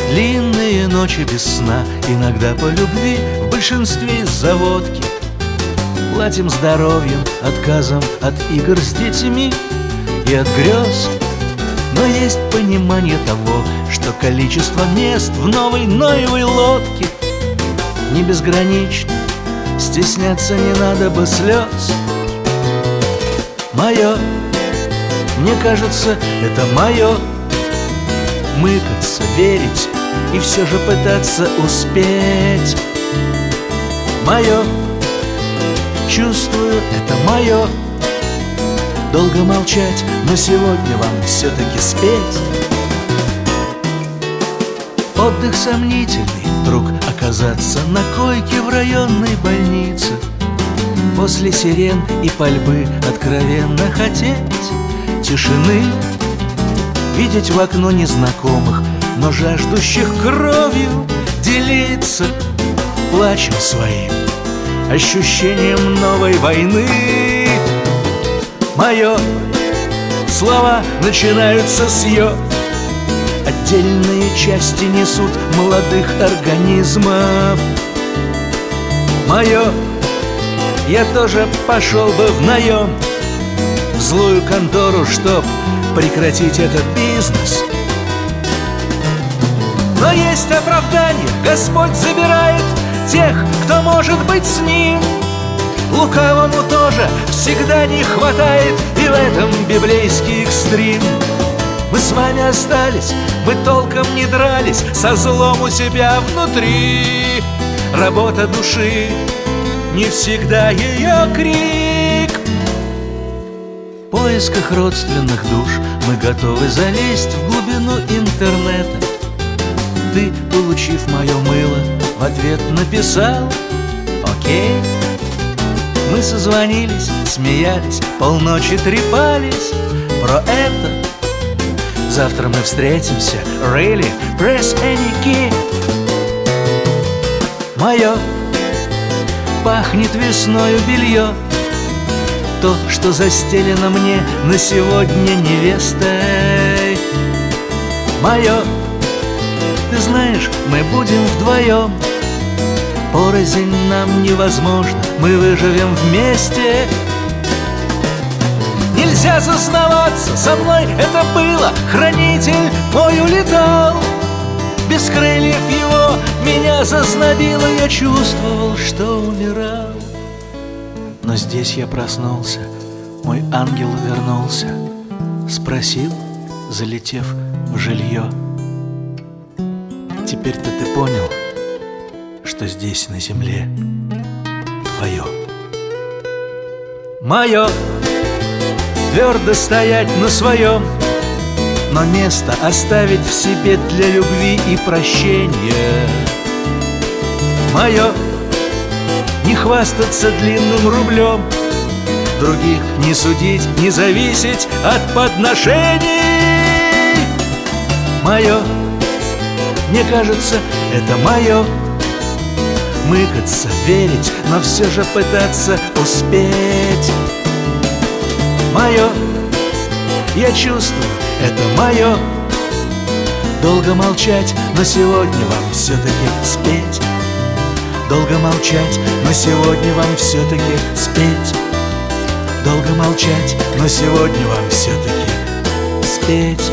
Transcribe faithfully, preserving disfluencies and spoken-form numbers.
Длинные ночи без сна, иногда по любви, в большинстве из-за водки. Платим здоровьем, отказом от игр с детьми и от грез. Но есть понимание того, что количество мест в новой Ноевой лодке не безгранично, стесняться не надо бы слез. Мое, мне кажется, это мое, мыкаться, верить и все же пытаться успеть. Мое, чувствую, это мое, долго молчать, но сегодня вам все-таки спеть. Отдых сомнительный, вдруг оказаться на койке в районной больнице. После сирен и пальбы откровенно хотеть тишины, видеть в окно незнакомых, но жаждущих кровью делиться плачем своим, ощущением новой войны. Мое, слова начинаются с «ё», отдельные части несут молодых организмов. Мое, я тоже пошел бы в наем, в злую контору, чтоб прекратить этот бизнес. Но есть оправдание, Господь забирает тех, кто может быть с Ним. Лукавому тоже всегда не хватает, и в этом библейский экстрим. Мы с вами остались, мы толком не дрались, со злом у себя внутри. Работа души, не всегда ее крик. В поисках родственных душ мы готовы залезть в глубину интернета. Ты, получив мое мыло, в ответ написал «Окей». Мы созвонились, смеялись, полночи трепались про это. Завтра мы встретимся, really, press any key. Мое, пахнет весною белье, то, что застелено мне на сегодня невестой. Мое, ты знаешь, мы будем вдвоем, порознь нам невозможно, мы выживем вместе. Нельзя зазнаваться, со мной это было, хранитель мой улетал. Без крыльев его меня зазнобило, я чувствовал, что умирал. Но здесь я проснулся, мой ангел вернулся, спросил, залетев в жилье: теперь-то ты понял, что здесь на земле твое. Мое, твердо стоять на своем, но место оставить в себе для любви и прощения. Мое, не хвастаться длинным рублем, других не судить, не зависеть от подношений. Мое, мне кажется, это мое, мыкаться, верить, но все же пытаться успеть. Мое, я чувствую, это мое, долго молчать, но сегодня вам все-таки спеть. Долго молчать, но сегодня вам все-таки спеть. Долго молчать, но сегодня вам все-таки спеть.